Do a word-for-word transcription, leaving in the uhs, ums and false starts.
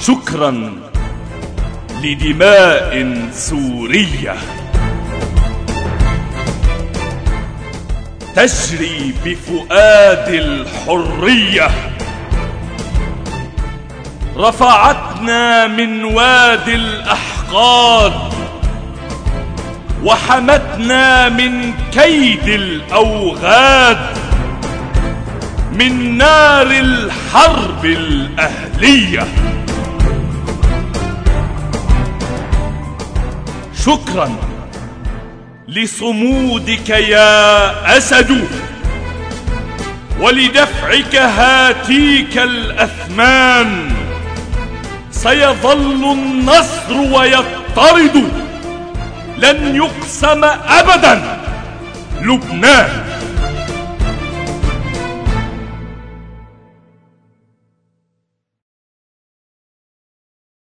شكرا لدماء سورية تجري بفؤاد الحرية، رفعتنا من وادي الأحقاد وحمتنا من كيد الأوغاد، من نار الحرب الأهلية. شكرا لصمودك يا أسد، ولدفعك هاتيك الأثمان. سيظل النصر ويضطرد، لن يقسم أبدا لبنان.